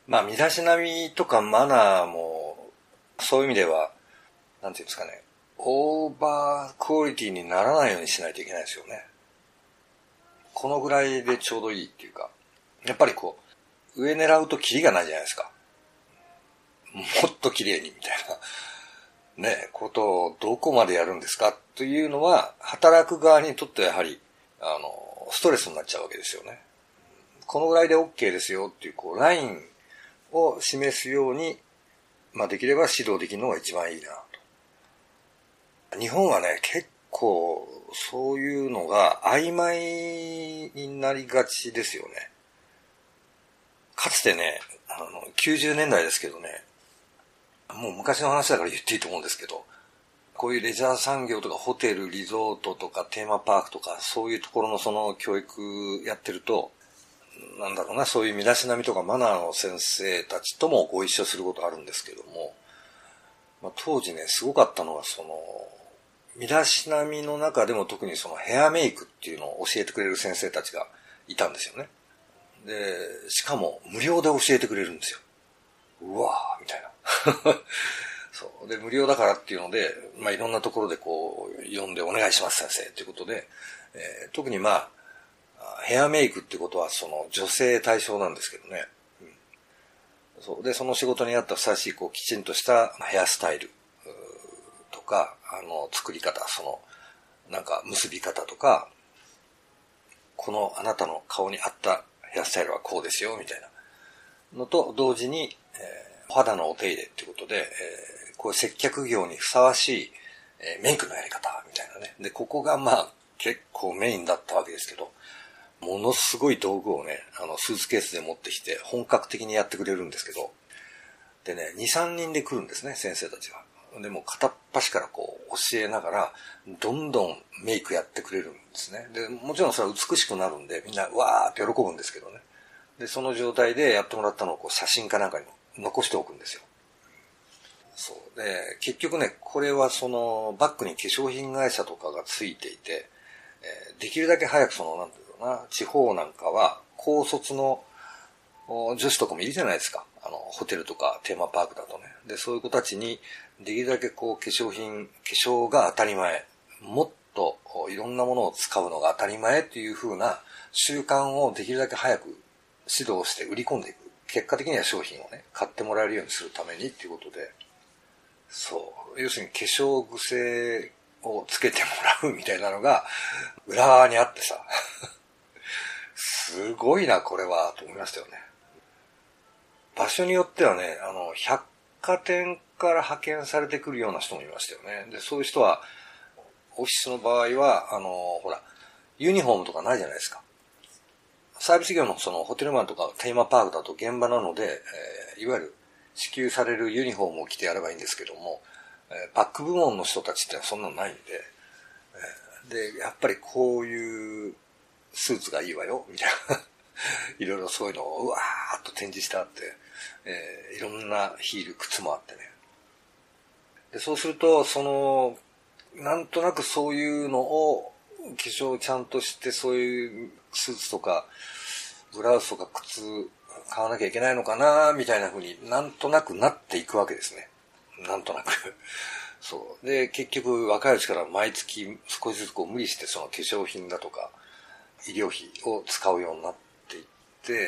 まあ、身だしなみとかマナーも、そういう意味では、なんていうんですかね、オーバークオリティにならないようにしないといけないですよね。このぐらいでちょうどいいっていうか、やっぱりこう、上狙うとキリがないじゃないですか。もっと綺麗にみたいな、ね、ことをどこまでやるんですかというのは、働く側にとってはやはり、ストレスになっちゃうわけですよね。このぐらいで OK ですよっていう、こう、ラインを示すように、まあ、できれば指導できるのが一番いいなと。日本はね、結構、そういうのが曖昧になりがちですよね。かつてね、90年代ですけどね、もう昔の話だから言っていいと思うんですけど、こういうレジャー産業とかホテル、リゾートとかテーマパークとかそういうところのその教育やってると、なんだろうな、そういう身だしなみとかマナーの先生たちともご一緒することあるんですけども、まあ、当時ね、すごかったのはその、身だしなみの中でも特にそのヘアメイクっていうのを教えてくれる先生たちがいたんですよね。で、しかも無料で教えてくれるんですよ。うわーみたいな。そうで無料だからっていうので、まあ、いろんなところでこう読んでお願いします先生ということで、特にまあヘアメイクってことはその女性対象なんですけどね、そうでその仕事に合ったふさわしいこうきちんとしたヘアスタイルとか作り方、そのなんか結び方とか、このあなたの顔に合ったヘアスタイルはこうですよみたいなのと同時に、お肌のお手入れっていうことで、こう接客業にふさわしい、メイクのやり方みたいなね。で、ここがまあ結構メインだったわけですけど、ものすごい道具をね、スーツケースで持ってきて本格的にやってくれるんですけど、でね、2、3人で来るんですね、先生たちが。でも片っ端からこう教えながら、どんどんメイクやってくれるんですね。で、もちろんそれは美しくなるんで、みんなわーって喜ぶんですけどね。で、その状態でやってもらったのをこう写真かなんかに残しておくんですよ。そうで、結局ね、これはそのバッグに化粧品会社とかがついていて、できるだけ早くその、なんていうのかな、地方なんかは高卒の女子とかもいるじゃないですか。ホテルとかテーマパークだとね。で、そういう子たちにできるだけこう化粧が当たり前、もっといろんなものを使うのが当たり前っていう風な習慣をできるだけ早く指導して売り込んでいく。結果的には商品をね、買ってもらえるようにするためにっていうことで、そう。要するに化粧癖をつけてもらうみたいなのが裏側にあってさ、すごいな、これは、と思いましたよね。場所によってはね、百貨店から派遣されてくるような人もいましたよね。で、そういう人は、オフィスの場合は、ほら、ユニフォームとかないじゃないですか。サービス業のそのホテルマンとかテーマパークだと現場なので、いわゆる支給されるユニフォームを着てやればいいんですけども、バック部門の人たちってそんなのないんで、で、やっぱりこういうスーツがいいわよ、みたいな。いろいろそういうのをうわーっと展示してあって、いろんなヒール、靴もあってね。で、そうすると、なんとなくそういうのを、化粧ちゃんとして、そういうスーツとか、ブラウスとか靴買わなきゃいけないのかな、みたいな風になんとなくなっていくわけですね。なんとなく。そう。で、結局若いうちから毎月少しずつこう無理してその化粧品だとか、医療費を使うようになっていって、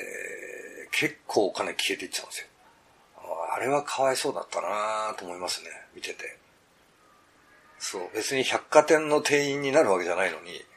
結構お金消えていっちゃうんですよ。あれはかわいそうだったなと思いますね、見てて。そう、別に百貨店の店員になるわけじゃないのに、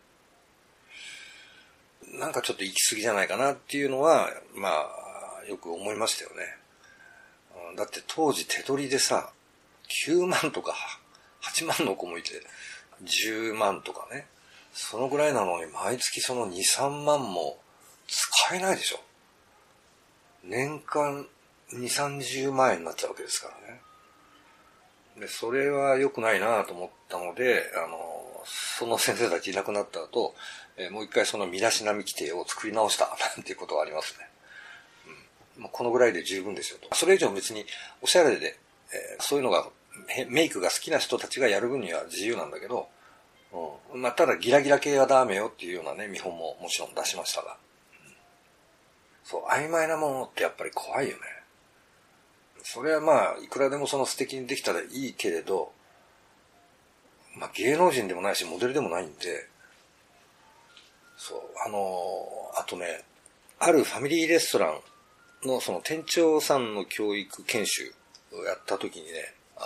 なんかちょっと行き過ぎじゃないかなっていうのは、まあ、よく思いましたよね。だって当時手取りでさ、9万とか8万の子もいて、10万とかね。そのぐらいなのに毎月その2、3万も使えないでしょ。年間2、30万円になっちゃうわけですからね。で、それは良くないなと思ったので、その先生たちいなくなった後、もう一回その身だしなみ規定を作り直したなんていうことはありますね。このぐらいで十分ですよと。それ以上別におしゃれで、そういうのがメイクが好きな人たちがやる分には自由なんだけど、ただギラギラ系はダメよっていうようなね見本ももちろん出しましたが、 そう、曖昧なものってやっぱり怖いよね。それはまあ、いくらでもその素敵にできたらいいけれど、まあ芸能人でもないし、モデルでもないんで、そう、あとね、あるファミリーレストランのその店長さんの教育研修をやった時にね、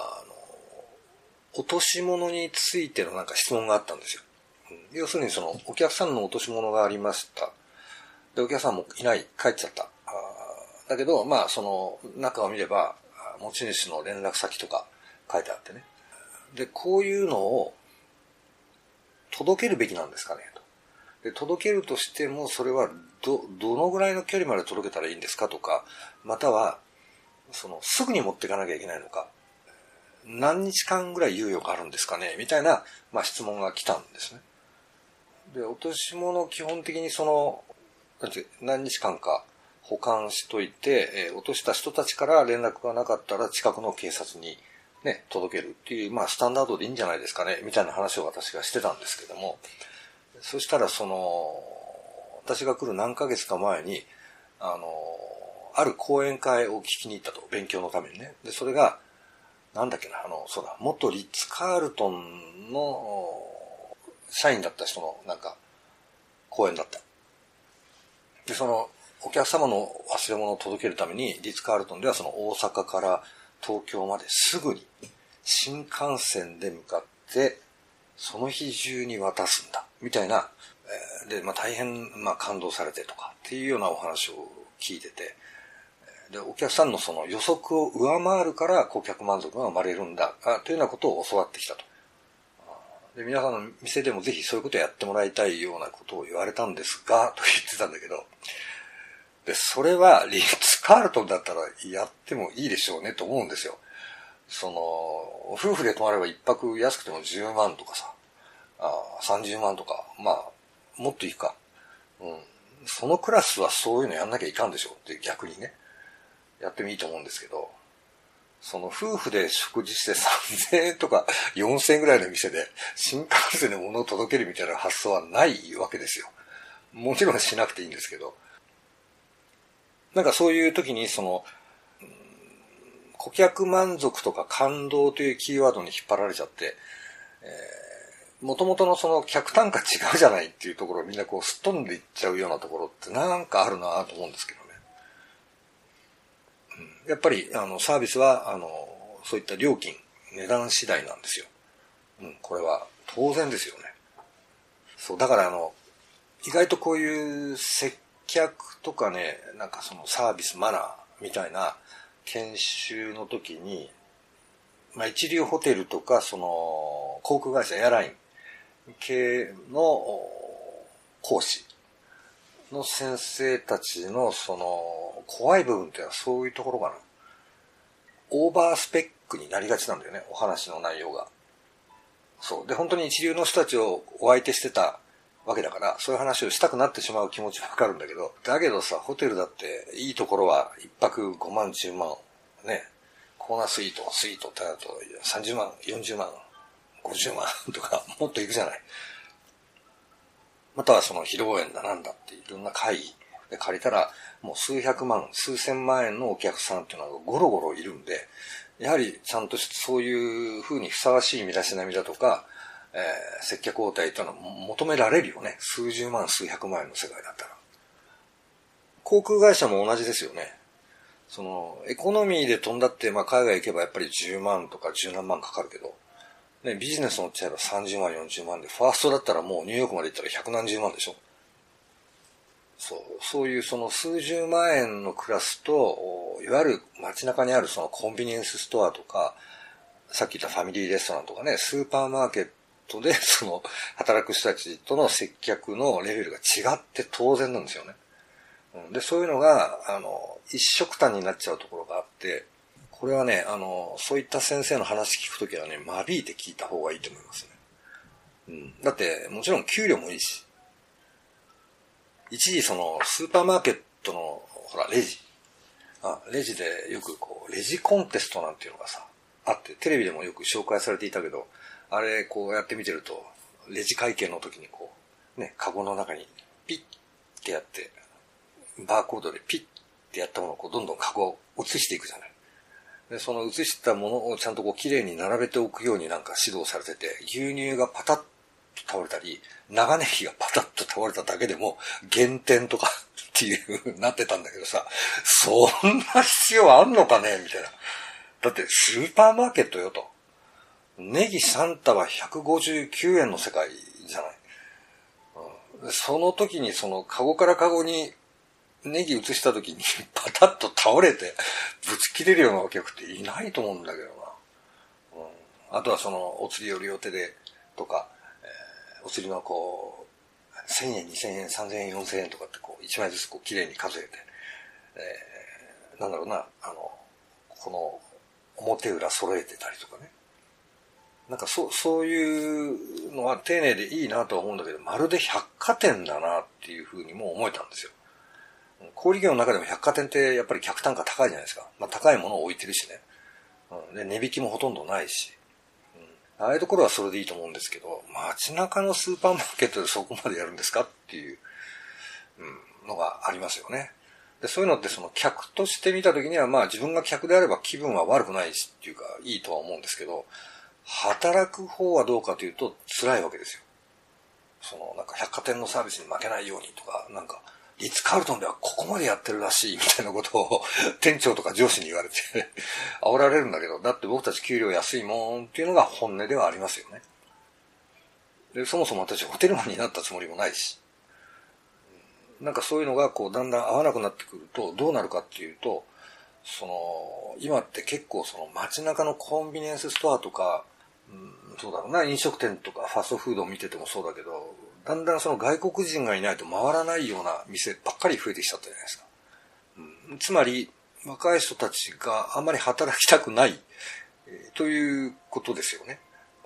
落とし物についてのなんか質問があったんですよ。要するにそのお客さんの落とし物がありました。で、お客さんもいない、帰っちゃった。だけど、まあその中を見れば、持ち主の連絡先とか書いてあってね。で、こういうのを届けるべきなんですかねと。で、届けるとしても、それはどのぐらいの距離まで届けたらいいんですかとか、または、すぐに持っていかなきゃいけないのか、何日間ぐらい猶予があるんですかねみたいな、まあ、質問が来たんですね。で、落とし物基本的に何日間か保管しといて、落とした人たちから連絡がなかったら近くの警察にね、届けるっていう、まあ、スタンダードでいいんじゃないですかねみたいな話を私がしてたんですけども、そしたら私が来る何ヶ月か前に、ある講演会を聞きに行ったと、勉強のためにね。で、それが、なんだっけな、元リッツ・カールトンの社員だった人のなんか、講演だった。で、お客様の忘れ物を届けるために、リッツ・カールトンでは大阪から東京まですぐに新幹線で向かって、その日中に渡すんだ、みたいな、で、まあ大変、まあ感動されてとかっていうようなお話を聞いてて、で、お客さんのその予測を上回るから顧客満足が生まれるんだ、というようなことを教わってきたと。で、皆さんの店でもぜひそういうことをやってもらいたいようなことを言われたんですが、と言ってたんだけど、で、それはリッツ・カールトンだったらやってもいいでしょうねと思うんですよ。夫婦で泊まれば一泊安くても10万とかさ、30万とか、まあ、もっといいか。うん。そのクラスはそういうのやんなきゃいかんでしょって逆にね、やってもいいと思うんですけど、夫婦で食事して3000円とか4000円ぐらいの店で新幹線で物を届けるみたいな発想はないわけですよ。もちろんしなくていいんですけど。なんかそういう時に顧客満足とか感動というキーワードに引っ張られちゃって、元々の客単価違うじゃないっていうところをみんなこうすっ飛んでいっちゃうようなところってなんかあるなと思うんですけどね。やっぱりサービスはそういった料金、値段次第なんですよ。これは当然ですよね。そう、だから意外とこういう接客とかね、なんかサービスマナーみたいな研修の時に、まあ一流ホテルとか航空会社、エアライン系の講師の先生たちの怖い部分っていうのはそういうところかな。オーバースペックになりがちなんだよね、お話の内容が。そう。で、本当に一流の人たちをお相手してたわけだから、そういう話をしたくなってしまう気持ちはわかるんだけど、だけどさ、ホテルだっていいところは一泊5万、10万、ね、コーナースイートってなると30万、40万、50万とかもっといくじゃない。または披露宴だなんだっていろんな会議で借りたら、もう数百万、数千万円のお客さんっていうのがゴロゴロいるんで、やはりちゃんとそういう風にふさわしい身だしなみだとか、接客応対というのは求められるよね。数十万、数百万円の世界だったら。航空会社も同じですよね。エコノミーで飛んだって、まあ海外行けばやっぱり10万とか10何万かかるけど、ね、ビジネス乗っちゃえば30万、40万で、ファーストだったらもうニューヨークまで行ったら百何十万でしょ。そういう数十万円のクラスと、いわゆる街中にあるコンビニエンスストアとか、さっき言ったファミリーレストランとかね、スーパーマーケットで働く人たちとの接客のレベルが違って当然なんですよね。で、そういうのが、一色単になっちゃうところがあって、これはね、そういった先生の話聞くときはね、間引いて聞いた方がいいと思いますね。だって、もちろん給料もいいし、一時スーパーマーケットの、ほら、レジでよくレジコンテストなんていうのがさ、あって、テレビでもよく紹介されていたけど、あれ、やってみてると、レジ会計の時にね、カゴの中にピッってやって、 バーコードでピッてやったものをこうどんどんカゴを移していくじゃない。で、その移したものをちゃんとこう綺麗に並べておくようになんか指導されてて、牛乳がパタッと倒れたり、長ネギがパタッと倒れただけでも減点とかっていう風になってたんだけどさ、そんな必要あんのかねみたいな。だってスーパーマーケットよと。ネギ3束159円の世界じゃない。その時にそのカゴからカゴにネギ移した時にパタッと倒れてぶち切れるようなお客っていないと思うんだけどな。あとはそのお釣りを両手でとか、お釣りのこう1000円、2000円、3000円、4000円とかってこう1枚ずつこう綺麗に数えて、なんだろうな、この表裏揃えてたりとかね。なんかそういうのは丁寧でいいなとは思うんだけど、まるで百貨店だなっていうふうにも思えたんですよ。小売業の中でも百貨店ってやっぱり客単価高いじゃないですか。まあ高いものを置いてるしね。で、値引きもほとんどないし。ああいうところはそれでいいと思うんですけど、街中のスーパーマーケットでそこまでやるんですかっていう、のがありますよね。で、そういうのってその客として見たときにはまあ自分が客であれば気分は悪くないしっていうかいいとは思うんですけど、働く方はどうかというと辛いわけですよ。そのなんか百貨店のサービスに負けないようにとか、なんかリッツ・カールトンではここまでやってるらしいみたいなことを店長とか上司に言われて煽られるんだけど、だって僕たち給料安いもんっていうのが本音ではありますよね。で、そもそも私ホテルマンになったつもりもないし、なんかそういうのがこうだんだん合わなくなってくるとどうなるかっていうと、その今って結構その街中のコンビニエンスストアとか、そうだろうな、飲食店とかファストフードを見ててもそうだけど、だんだんその外国人がいないと回らないような店ばっかり増えてきちゃったじゃないですか。つまり若い人たちがあんまり働きたくない、ということですよね。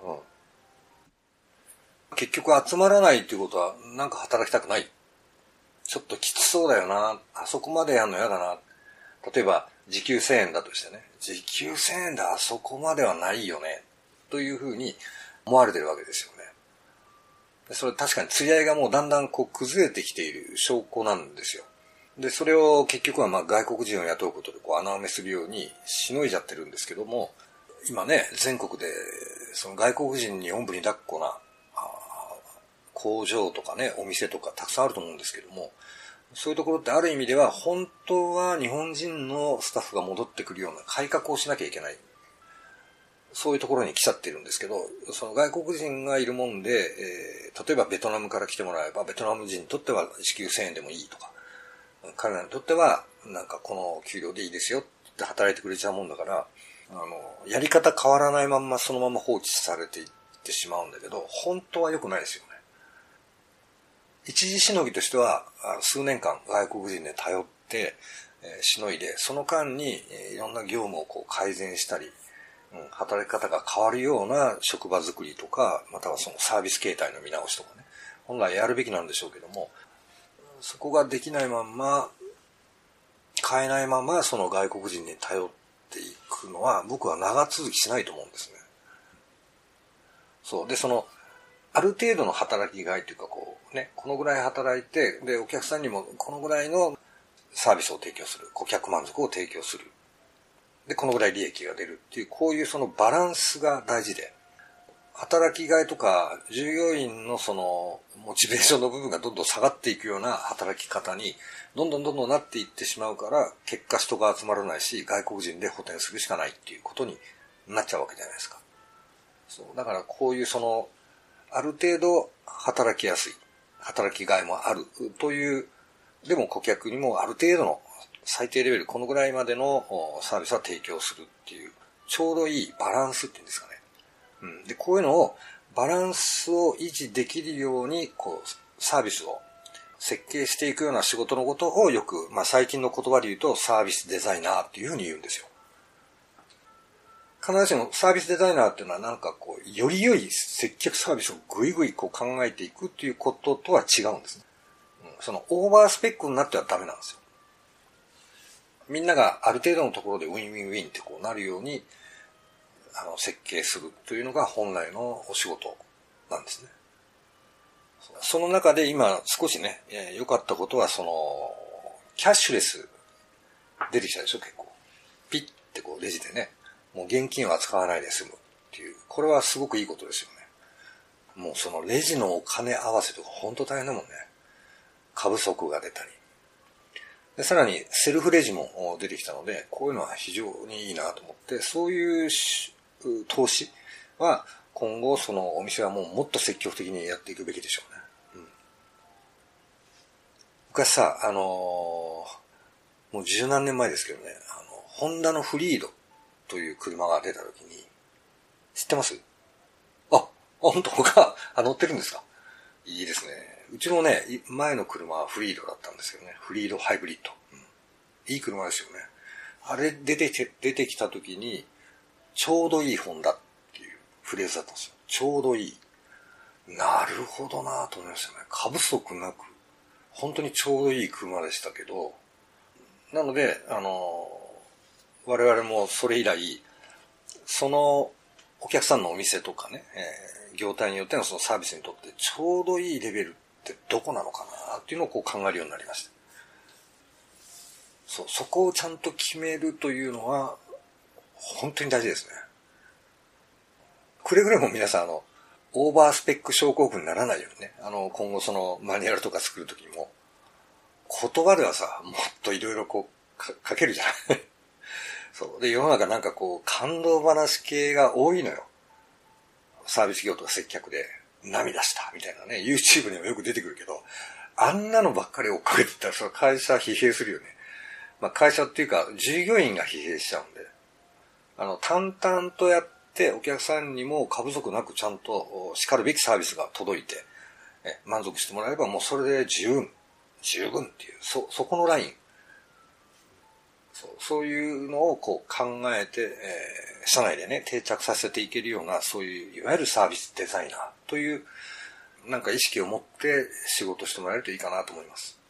結局集まらないっていうことはなんか働きたくない。ちょっときつそうだよな。あそこまでやんのやだな。例えば時給1000円だとしてね。時給1000円であそこまではないよね。というふうに思われてるわけですよね。それ確かに釣り合いがもうだんだんこう崩れてきている証拠なんですよ。で、それを結局はまあ外国人を雇うことでこう穴埋めするようにしのいじゃってるんですけども、今ね、全国でその外国人におんぶに抱っこな工場とかね、お店とかたくさんあると思うんですけども、そういうところってある意味では本当は日本人のスタッフが戻ってくるような改革をしなきゃいけない。そういうところに来ちゃってるんですけど、その外国人がいるもんで、例えばベトナムから来てもらえば、ベトナム人にとっては時給1000円でもいいとか、彼らにとってはなんかこの給料でいいですよって働いてくれちゃうもんだから、やり方変わらないまんまそのまま放置されていってしまうんだけど、本当は良くないですよね。一時しのぎとしては、数年間外国人で頼って、しのいで、その間にいろんな業務をこう改善したり、働き方が変わるような職場作りとか、またはそのサービス形態の見直しとかね、本来やるべきなんでしょうけども、そこができないまんま、変えないままその外国人に頼っていくのは僕は長続きしないと思うんですね。そう。で、その、ある程度の働きがいというかこうね、このぐらい働いて、で、お客さんにもこのぐらいのサービスを提供する、顧客満足を提供する。で、このぐらい利益が出るっていう、こういうそのバランスが大事で、働きがいとか、従業員のその、モチベーションの部分がどんどん下がっていくような働き方に、どんどんなっていってしまうから、結果人が集まらないし、外国人で補填するしかないっていうことになっちゃうわけじゃないですか。そう。だからこういうその、ある程度働きやすい、働きがいもあるという、でも顧客にもある程度の最低レベル、このぐらいまでのサービスは提供するっていう、ちょうどいいバランスっていうんですかね。で、こういうのを、バランスを維持できるように、こう、サービスを設計していくような仕事のことをよく、最近の言葉で言うと、サービスデザイナーっていうふうに言うんですよ。必ずしもサービスデザイナーっていうのはなんかこう、より良い接客サービスをぐいぐいこう考えていくっていうこととは違うんですね。そのオーバースペックになってはダメなんですよ。みんながある程度のところでウィンウィンウィンってこうなるように、設計するというのが本来のお仕事なんですね。その中で今少しね、良かったことはその、 キャッシュレス出てきたでしょ、結構。ピッてこうレジでね、もう現金を扱わないで済むっていう、これはすごくいいことですよね。もうそのレジのお金合わせとか本当大変だもんね。過不足が出たり。で、さらにセルフレジも出てきたので、こういうのは非常にいいなと思って、そういう投資は今後そのお店はもうもっと積極的にやっていくべきでしょうね。昔さ、もう十何年前ですけどね、ホンダのフリードという車が出た時に、知ってます？本当他、乗ってるんですか？いいですね。うちのね、前の車はフリードだったんですけどね、フリードハイブリッド。いい車ですよね。あれ出てきた時に、ちょうどいいホンダっていうフレーズだったんですよ。ちょうどいい。なるほどなと思いましたね。過不足なく、本当にちょうどいい車でしたけど、なので、我々もそれ以来、そのお客さんのお店とかね、業態によってのそのサービスにとってちょうどいいレベルってどこなのかなっていうのをこう考えるようになりました。そこをちゃんと決めるというのは本当に大事ですね。くれぐれも皆さんオーバースペック症候群にならないようにね、今後そのマニュアルとか作るときも、言葉ではさ、もっといろいろこう書けるじゃない。そう。で、世の中なんかこう、感動話系が多いのよ。サービス業とか接客で涙したみたいなね、YouTube にもよく出てくるけど、あんなのばっかり追っかけてたらその会社疲弊するよね。まあ会社っていうか従業員が疲弊しちゃうんで、淡々とやってお客さんにも過不足なくちゃんとしかるべきサービスが届いて、満足してもらえればもうそれで十分っていう、そこのライン。そういうのをこう考えて、社内でね、定着させていけるような、そういう、いわゆるサービスデザイナーという、なんか意識を持って仕事してもらえるといいかなと思います。